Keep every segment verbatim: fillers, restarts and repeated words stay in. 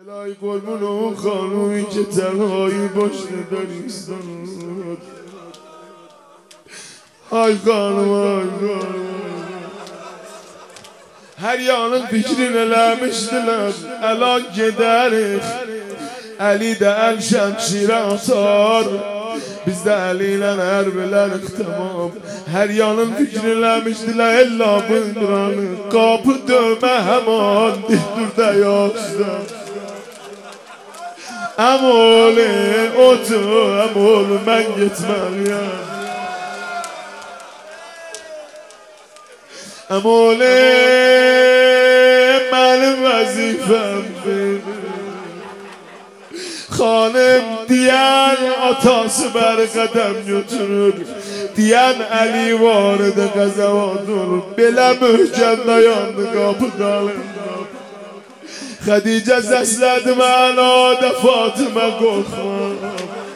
الهی قربون اون خانومی که تنهایی باشه در ایستاد. های خانوم های خانوم her yanın fikrinlemiştiler Elan giderik Ali de el şemşire atar Biz de eliyle erbilerik tamam Her yanın fikrinlemiştiler illa buyduranı Kapı dövme hemen dihturda yoksa Emoli otu emoli ben gitmeliyim Emoli benim vazifemdir Hanım diyen atası ber kadem götürür Diyen Ali vardı gazava durur Belə mühkem dayandı kapı dalında Hadice səslədi mənə da Fatıma qorxma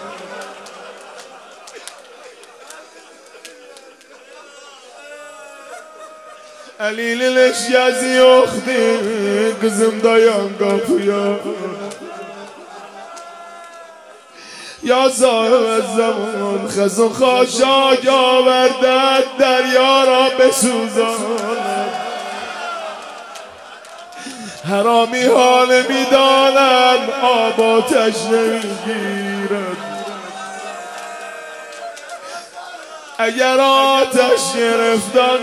Ali'nin eşyası yoktu Kızım dayan kapıya Ya sahib zaman Xezun خاشاک آوردد دریا را بسوزاند حرامی حال میداند آب آتش نمیگیرد اگر آتش گرفتان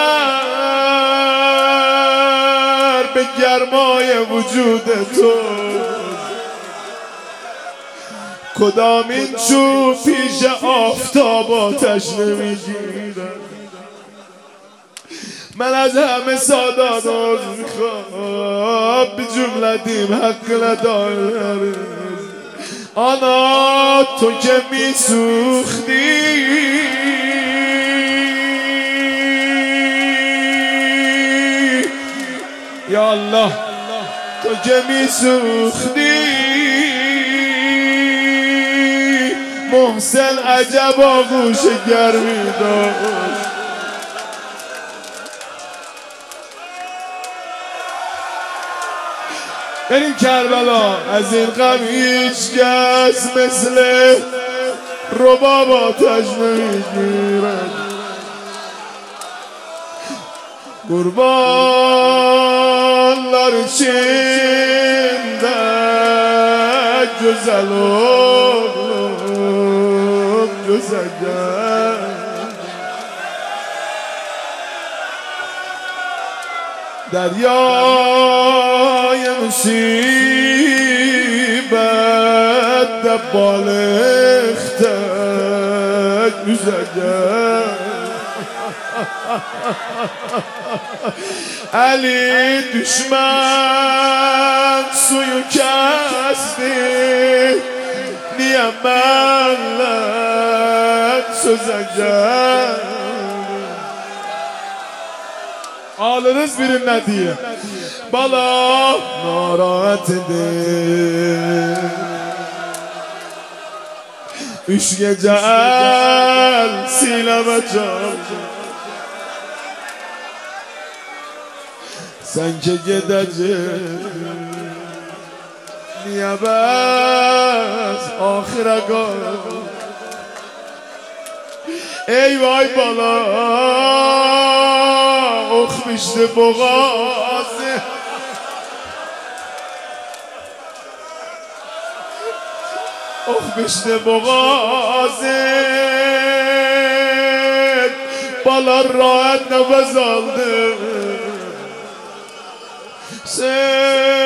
در به گرمای وجود تو کدام این چوب پیش آفتاب آتش نمیگیرد من از همه سادات عرض میخوام به جملتیم حق ندارم آنا تو که میسوختی یا الله تو که میسوختی محسن عجب آغوش گرمی داشت بریم کربلا از این غم هیچ کس مثل رباب آتش نمیگیرد قربانlar içinde güzel oğlum güzel gel deryای musibet de balıkta güzel gel Ali düşman suyu kesti Niye benle söze gel Ağlarız birine diye Bala narahat edin Üç gece el sileme çalacak Sanki gidecek Niye biz ahire kaldık Ey vay bala Okmuştu boğazı Okmuştu boğazı Bala rahat nefes aldı Sen